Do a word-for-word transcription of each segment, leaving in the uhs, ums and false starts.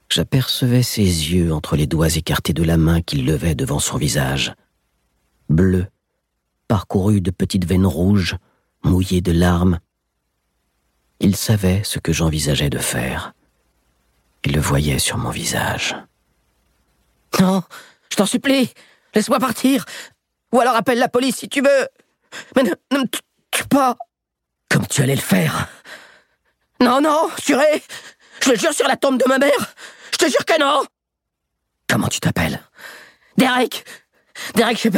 J'apercevais ses yeux entre les doigts écartés de la main qu'il levait devant son visage. Bleu, parcouru de petites veines rouges, mouillé de larmes. Il savait ce que j'envisageais de faire. Il le voyait sur mon visage. « Non, je t'en supplie, laisse-moi partir. Ou alors appelle la police si tu veux. Mais ne, ne me tue pas, comme tu allais le faire. Non, non, juré, je le jure sur la tombe de ma mère. Je te jure que non. Comment tu t'appelles ? Derek, Derek Shepherd. »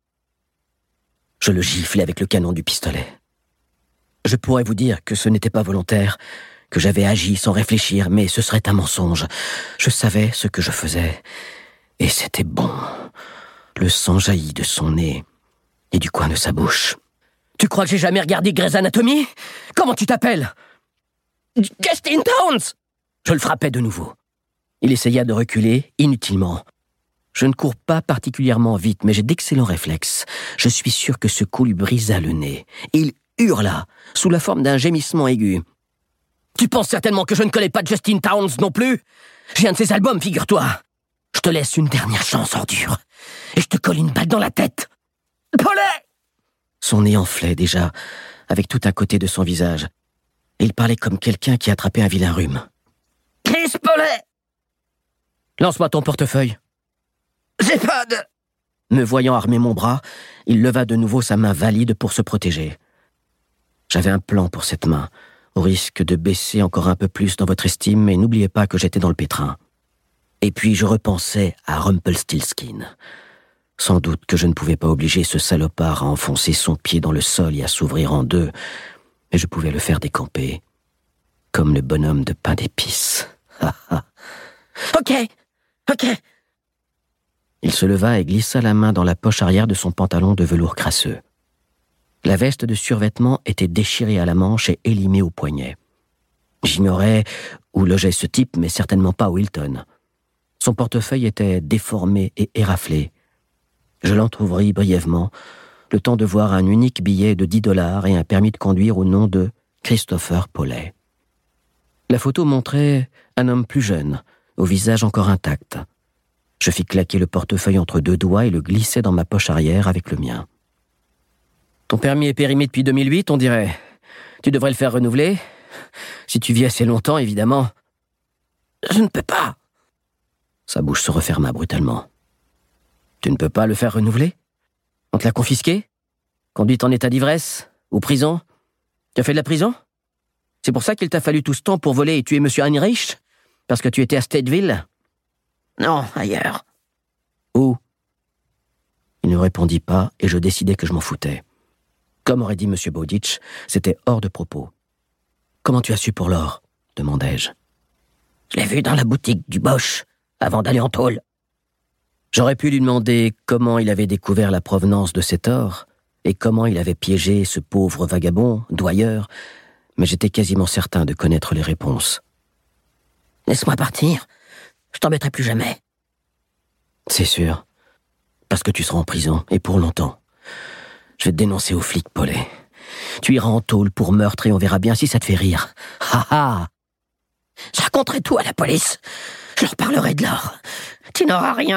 Je le giflais avec le canon du pistolet. Je pourrais vous dire que ce n'était pas volontaire, que j'avais agi sans réfléchir, mais ce serait un mensonge. Je savais ce que je faisais, et c'était bon. Le sang jaillit de son nez et du coin de sa bouche. « Tu crois que j'ai jamais regardé Grey's Anatomy ? Comment tu t'appelles ? Justin Townes !» Je le frappais de nouveau. Il essaya de reculer, inutilement. Je ne cours pas particulièrement vite, mais j'ai d'excellents réflexes. Je suis sûr que ce coup lui brisa le nez. Il hurla, sous la forme d'un gémissement aigu. « Tu penses certainement que je ne connais pas Justin Townes non plus ? J'ai un de ses albums, figure-toi. Je te laisse une dernière chance, ordure, et je te colle une balle dans la tête. Paulet !» Son nez enflait déjà, avec tout un côté de son visage. Et il parlait comme quelqu'un qui attrapait un vilain rhume. « Chris Paulet !»« Lance-moi ton portefeuille. »« J'ai pas de... » Me voyant armer mon bras, il leva de nouveau sa main valide pour se protéger. J'avais un plan pour cette main, au risque de baisser encore un peu plus dans votre estime, mais n'oubliez pas que j'étais dans le pétrin. Et puis je repensais à Rumpelstiltskin. Sans doute que je ne pouvais pas obliger ce salopard à enfoncer son pied dans le sol et à s'ouvrir en deux, mais je pouvais le faire décamper, comme le bonhomme de pain d'épices. Ok, ok. Il se leva et glissa la main dans la poche arrière de son pantalon de velours crasseux. La veste de survêtement était déchirée à la manche et élimée au poignet. J'ignorais où logeait ce type, mais certainement pas Wilton. Son portefeuille était déformé et éraflé. Je l'entr'ouvris brièvement, le temps de voir un unique billet de dix dollars et un permis de conduire au nom de Christopher Paulet. La photo montrait un homme plus jeune, au visage encore intact. Je fis claquer le portefeuille entre deux doigts et le glissai dans ma poche arrière avec le mien. « Ton permis est périmé depuis deux mille huit, on dirait. Tu devrais le faire renouveler. Si tu vis assez longtemps, évidemment. »« Je ne peux pas. » Sa bouche se referma brutalement. « Tu ne peux pas le faire renouveler ? On te l'a confisqué ? Conduite en état d'ivresse ? Ou prison ? Tu as fait de la prison ? C'est pour ça qu'il t'a fallu tout ce temps pour voler et tuer M. Heinrich ? Parce que tu étais à Stateville ? Non, ailleurs. » « Où ? » Il ne répondit pas et je décidai que je m'en foutais. Comme aurait dit M. Bowditch, c'était hors de propos. « Comment tu as su pour l'or ? » demandai-je. « Je l'ai vu dans la boutique du Bosch, avant d'aller en tôle. » J'aurais pu lui demander comment il avait découvert la provenance de cet or et comment il avait piégé ce pauvre vagabond, douilleur, mais j'étais quasiment certain de connaître les réponses. « Laisse-moi partir, je t'embêterai plus jamais. » « C'est sûr, parce que tu seras en prison, et pour longtemps. Je vais te dénoncer aux flics, Paulet. Tu iras en tôle pour meurtre et on verra bien si ça te fait rire. Ha ha ! Je raconterai tout à la police. Je leur parlerai de l'or. Tu n'auras rien. »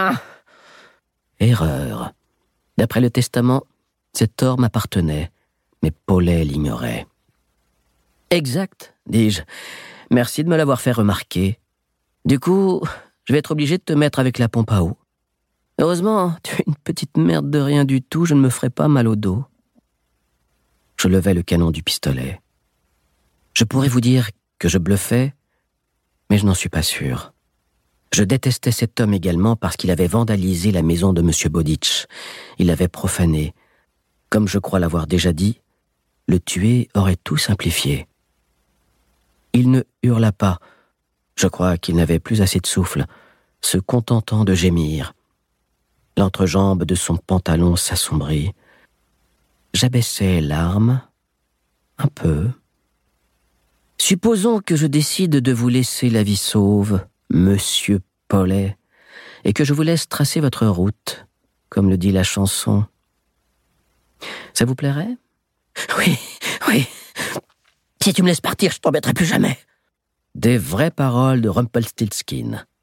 Erreur. D'après le testament, cet or m'appartenait, mais Paulet l'ignorait. « Exact, dis-je. Merci de me l'avoir fait remarquer. Du coup, je vais être obligé de te mettre avec la pompe à eau. Heureusement, tu es une petite merde de rien du tout, je ne me ferai pas mal au dos. » Je levai le canon du pistolet. Je pourrais vous dire que je bluffais, mais je n'en suis pas sûr. Je détestais cet homme également parce qu'il avait vandalisé la maison de M. Bowditch. Il l'avait profanée. Comme je crois l'avoir déjà dit, le tuer aurait tout simplifié. Il ne hurla pas. Je crois qu'il n'avait plus assez de souffle, se contentant de gémir. L'entrejambe de son pantalon s'assombrit. J'abaissai l'arme, un peu. « Supposons que je décide de vous laisser la vie sauve, Monsieur Paulet, et que je vous laisse tracer votre route, comme le dit la chanson. Ça vous plairait ? » ?»« Oui, oui. Si tu me laisses partir, je t'embêterai plus jamais. » Des vraies paroles de Rumpelstiltskin.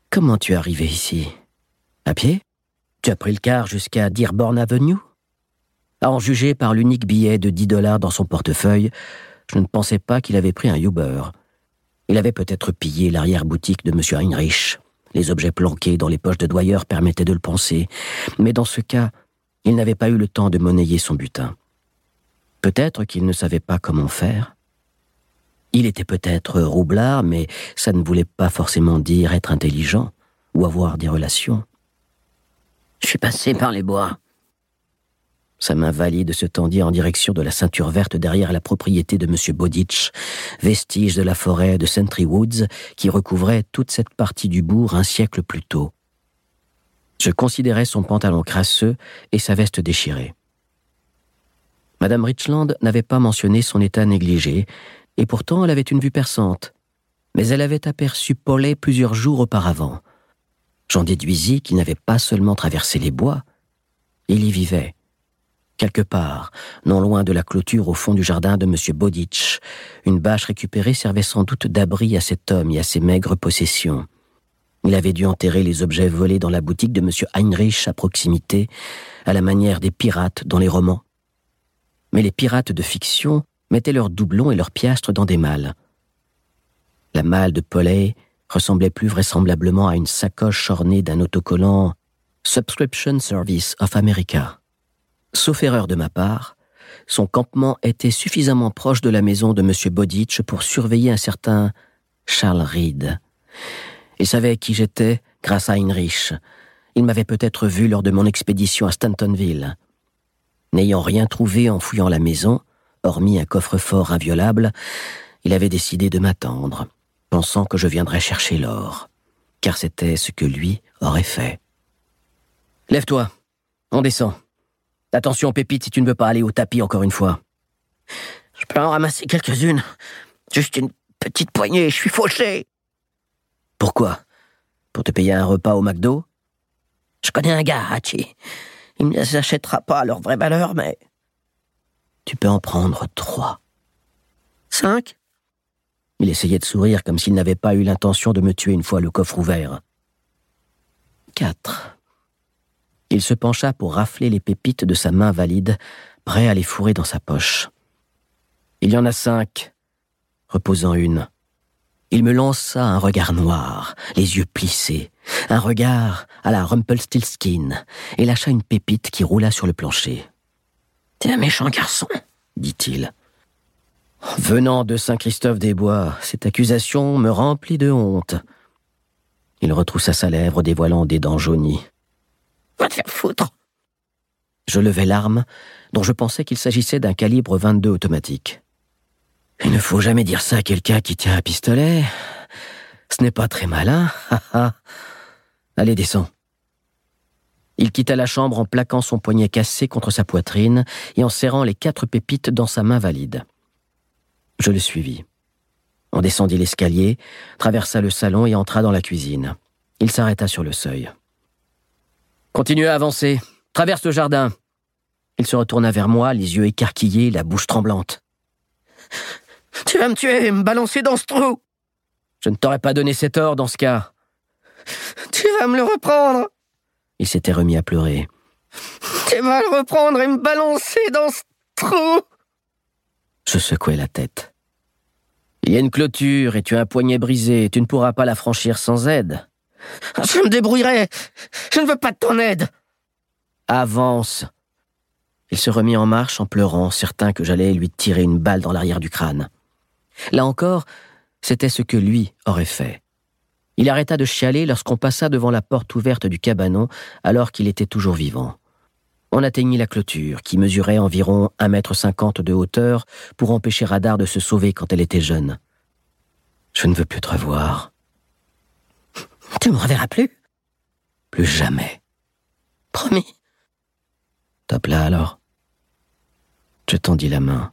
Comment tu es arrivé ici? À pied? Tu as pris le car jusqu'à Dearborn Avenue? À en juger par l'unique billet de dix dollars dans son portefeuille, je ne pensais pas qu'il avait pris un Uber. Il avait peut-être pillé l'arrière-boutique de M. Heinrich. Les objets planqués dans les poches de Dwyer permettaient de le penser, mais dans ce cas, il n'avait pas eu le temps de monnayer son butin. Peut-être qu'il ne savait pas comment faire. Il était peut-être roublard, mais ça ne voulait pas forcément dire être intelligent ou avoir des relations. Je suis passé par les bois. Sa main valide se tendit en direction de la ceinture verte derrière la propriété de M. Bowditch, vestige de la forêt de Sentry Woods qui recouvrait toute cette partie du bourg un siècle plus tôt. Je considérais son pantalon crasseux et sa veste déchirée. Madame Richland n'avait pas mentionné son état négligé, et pourtant elle avait une vue perçante. Mais elle avait aperçu Polly plusieurs jours auparavant. J'en déduisis qu'il n'avait pas seulement traversé les bois, il y vivait. Quelque part, non loin de la clôture au fond du jardin de M. Bowditch, une bâche récupérée servait sans doute d'abri à cet homme et à ses maigres possessions. Il avait dû enterrer les objets volés dans la boutique de M. Heinrich à proximité, à la manière des pirates dans les romans. Mais les pirates de fiction mettaient leurs doublons et leurs piastres dans des malles. La malle de Polly ressemblait plus vraisemblablement à une sacoche ornée d'un autocollant « Subscription Service of America ». Sauf erreur de ma part, son campement était suffisamment proche de la maison de M. Bowditch pour surveiller un certain Charles Reed. Il savait qui j'étais grâce à Heinrich. Il m'avait peut-être vu lors de mon expédition à Stantonville. N'ayant rien trouvé en fouillant la maison, hormis un coffre-fort inviolable, il avait décidé de m'attendre, pensant que je viendrais chercher l'or, car c'était ce que lui aurait fait. « Lève-toi, on descend. Attention, Pépite, si tu ne veux pas aller au tapis encore une fois. »« Je peux en ramasser quelques-unes. Juste une petite poignée, je suis fauché. »« Pourquoi? Pour te payer un repas au McDo? »« Je connais un gars, Hachi. Il ne les achètera pas à leur vraie valeur, mais... » »« Tu peux en prendre trois. »« Cinq ?» Il essayait de sourire comme s'il n'avait pas eu l'intention de me tuer une fois le coffre ouvert. « Quatre. » Il se pencha pour rafler les pépites de sa main valide, prêt à les fourrer dans sa poche. « Il y en a cinq. » Reposant une. Il me lança un regard noir, les yeux plissés, un regard à la Rumpelstiltskin, et lâcha une pépite qui roula sur le plancher. « T'es un méchant garçon, » dit-il. Venant de Saint-Christophe-des-Bois, cette accusation me remplit de honte. Il retroussa sa lèvre, dévoilant des dents jaunies. Va te faire foutre. Je levai l'arme, dont je pensais qu'il s'agissait d'un calibre vingt-deux automatique. Il ne faut jamais dire ça à quelqu'un qui tient un pistolet. Ce n'est pas très malin. Allez, descends. Il quitta la chambre en plaquant son poignet cassé contre sa poitrine et en serrant les quatre pépites dans sa main valide. Je le suivis. On descendit l'escalier, traversa le salon et entra dans la cuisine. Il s'arrêta sur le seuil. Continuez à avancer. Traverse le jardin. Il se retourna vers moi, les yeux écarquillés, la bouche tremblante. Tu vas me tuer et me balancer dans ce trou. Je ne t'aurais pas donné cet or dans ce cas. Tu vas me le reprendre. Il s'était remis à pleurer. Tu vas le reprendre et me balancer dans ce trou. Je secouai la tête. Il y a une clôture et tu as un poignet brisé. Tu ne pourras pas la franchir sans aide. Je me débrouillerai. Je ne veux pas de ton aide. Avance. Il se remit en marche en pleurant, certain que j'allais lui tirer une balle dans l'arrière du crâne. Là encore, c'était ce que lui aurait fait. Il arrêta de chialer lorsqu'on passa devant la porte ouverte du cabanon, alors qu'il était toujours vivant. On atteignit la clôture, qui mesurait environ un mètre cinquante de hauteur, pour empêcher Radar de se sauver quand elle était jeune. Je ne veux plus te revoir. Tu me reverras plus? Plus jamais. Promis. Top là alors. Je tendis la main.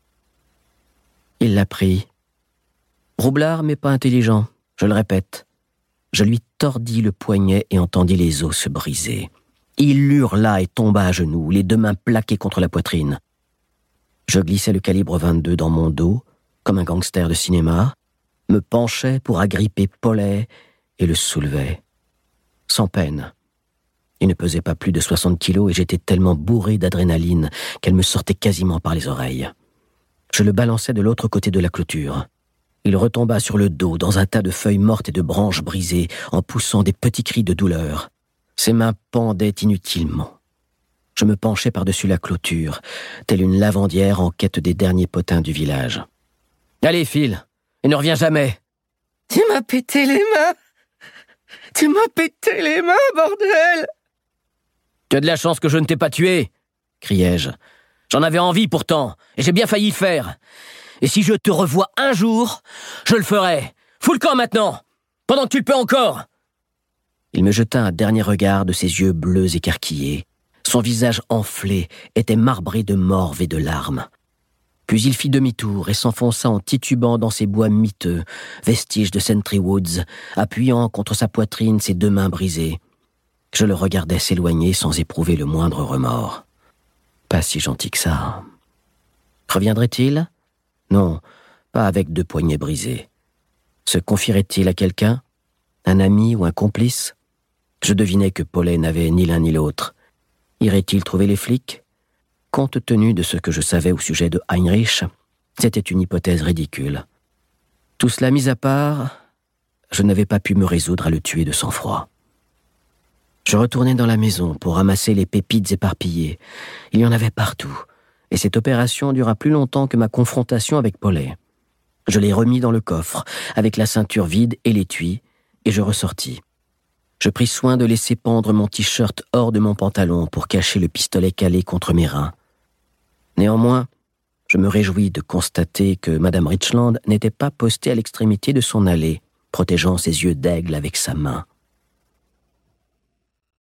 Il l'a pris. Roublard mais pas intelligent, je le répète. Je lui tordis le poignet et entendis les os se briser. Il hurla et tomba à genoux, les deux mains plaquées contre la poitrine. Je glissai le calibre vingt-deux dans mon dos, comme un gangster de cinéma, me penchai pour agripper Polly et le soulevai. sans peine. Il ne pesait pas plus de soixante kilos et j'étais tellement bourré d'adrénaline qu'elle me sortait quasiment par les oreilles. Je le balançai de l'autre côté de la clôture. Il retomba sur le dos dans un tas de feuilles mortes et de branches brisées en poussant des petits cris de douleur. Ses mains pendaient inutilement. Je me penchai par-dessus la clôture, telle une lavandière en quête des derniers potins du village. « Allez, file, et ne reviens jamais !»« Tu m'as pété les mains ! Tu m'as pété les mains, bordel !»« Tu as de la chance que je ne t'ai pas tué !» criai-je. « J'en avais envie pourtant, et j'ai bien failli le faire. Et si je te revois un jour, je le ferai. Fous le camp maintenant, pendant que tu le peux encore !» Il me jeta un dernier regard de ses yeux bleus écarquillés. Son visage enflé était marbré de morve et de larmes. Puis il fit demi-tour et s'enfonça en titubant dans ces bois miteux, vestiges de Sentry Woods, appuyant contre sa poitrine ses deux mains brisées. Je le regardais s'éloigner sans éprouver le moindre remords. Pas si gentil que ça. Reviendrait-il ? Non, pas avec deux poignets brisés. Se confierait-il à quelqu'un ? Un ami ou un complice ? Je devinais que Paulet n'avait ni l'un ni l'autre. Irait-il trouver les flics ? Compte tenu de ce que je savais au sujet de Heinrich, c'était une hypothèse ridicule. Tout cela mis à part, je n'avais pas pu me résoudre à le tuer de sang-froid. Je retournai dans la maison pour ramasser les pépites éparpillées. Il y en avait partout, et cette opération dura plus longtemps que ma confrontation avec Paulet. Je les remis dans le coffre, avec la ceinture vide et l'étui, et je ressortis. Je pris soin de laisser pendre mon t-shirt hors de mon pantalon pour cacher le pistolet calé contre mes reins. Néanmoins, je me réjouis de constater que Madame Richland n'était pas postée à l'extrémité de son allée, protégeant ses yeux d'aigle avec sa main.